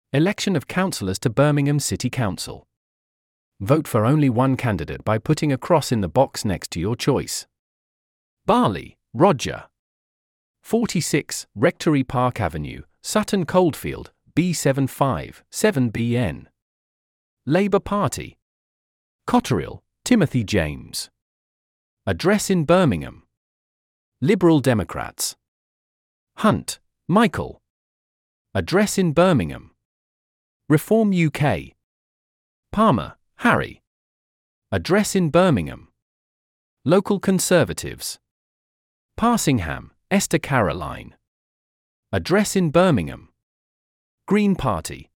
Election of councillors to Birmingham City Council. Vote for only one candidate by putting a cross in the box next to your choice. Barley, Roger. 46, Rectory Park Avenue, Sutton Coldfield, B75, 7BN. Labour Party. Cotterill, Timothy James. Address in Birmingham. Liberal Democrats. Hunt, Michael. Address in Birmingham. Reform UK. Palmer, Harry. Address in Birmingham. Local Conservatives. Passingham, Esther Caroline. Address in Birmingham. Green Party.